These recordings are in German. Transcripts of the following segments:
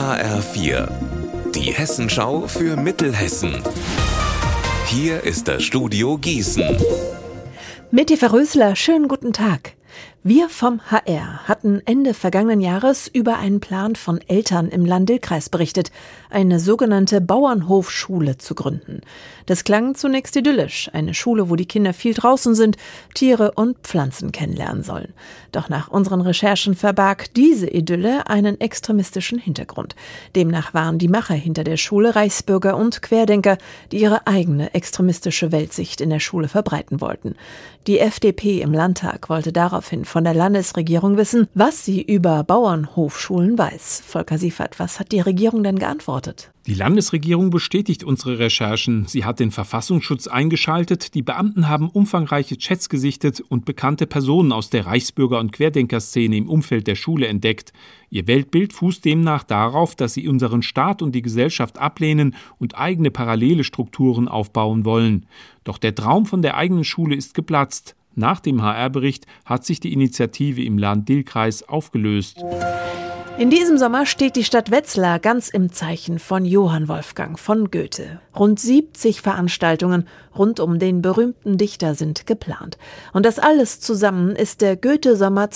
HR4, die Hessenschau für Mittelhessen. Hier ist das Studio Gießen. Mit Eva Rösler, schönen guten Tag. Wir vom HR hatten Ende vergangenen Jahres über einen Plan von Eltern im Lahn-Dill-Kreis berichtet, eine sogenannte Bauernhofschule zu gründen. Das klang zunächst idyllisch, eine Schule, wo die Kinder viel draußen sind, Tiere und Pflanzen kennenlernen sollen. Doch nach unseren Recherchen verbarg diese Idylle einen extremistischen Hintergrund. Demnach waren die Macher hinter der Schule Reichsbürger und Querdenker, die ihre eigene extremistische Weltsicht in der Schule verbreiten wollten. Die FDP im Landtag wollte daraufhin von der Landesregierung wissen, was sie über Bauernhofschulen weiß. Volker Siefert, was hat die Regierung denn geantwortet? Die Landesregierung bestätigt unsere Recherchen. Sie hat den Verfassungsschutz eingeschaltet, die Beamten haben umfangreiche Chats gesichtet und bekannte Personen aus der Reichsbürger- und Querdenkerszene im Umfeld der Schule entdeckt. Ihr Weltbild fußt demnach darauf, dass sie unseren Staat und die Gesellschaft ablehnen und eigene parallele Strukturen aufbauen wollen. Doch der Traum von der eigenen Schule ist geplatzt. Nach dem HR-Bericht hat sich die Initiative im Lahn-Dill-Kreis aufgelöst. In diesem Sommer steht die Stadt Wetzlar ganz im Zeichen von Johann Wolfgang von Goethe. Rund 70 Veranstaltungen rund um den berühmten Dichter sind geplant. Und das alles zusammen ist der Goethe-Sommer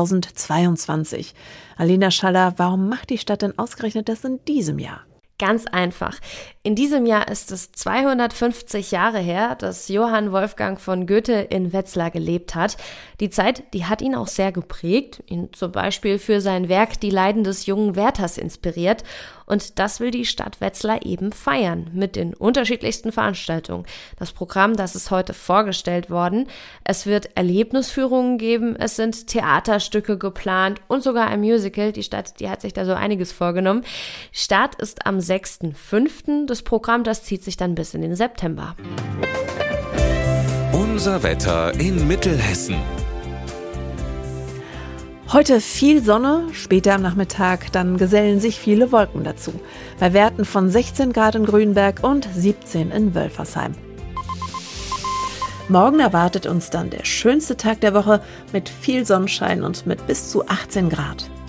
2022. Alina Schaller, warum macht die Stadt denn ausgerechnet das in diesem Jahr? Ganz einfach. In diesem Jahr ist es 250 Jahre her, dass Johann Wolfgang von Goethe in Wetzlar gelebt hat. Die Zeit, die hat ihn auch sehr geprägt, ihn zum Beispiel für sein Werk Die Leiden des jungen Werthers inspiriert. Und das will die Stadt Wetzlar eben feiern, mit den unterschiedlichsten Veranstaltungen. Das Programm, das ist heute vorgestellt worden. Es wird Erlebnisführungen geben, es sind Theaterstücke geplant und sogar ein Musical. Die Stadt, die hat sich da so einiges vorgenommen. Start ist am 6.5. Das Programm, das zieht sich dann bis in den September. Unser Wetter in Mittelhessen. Heute viel Sonne, später am Nachmittag dann gesellen sich viele Wolken dazu. Bei Werten von 16 Grad in Grünberg und 17 in Wölfersheim. Morgen erwartet uns dann der schönste Tag der Woche mit viel Sonnenschein und mit bis zu 18 Grad.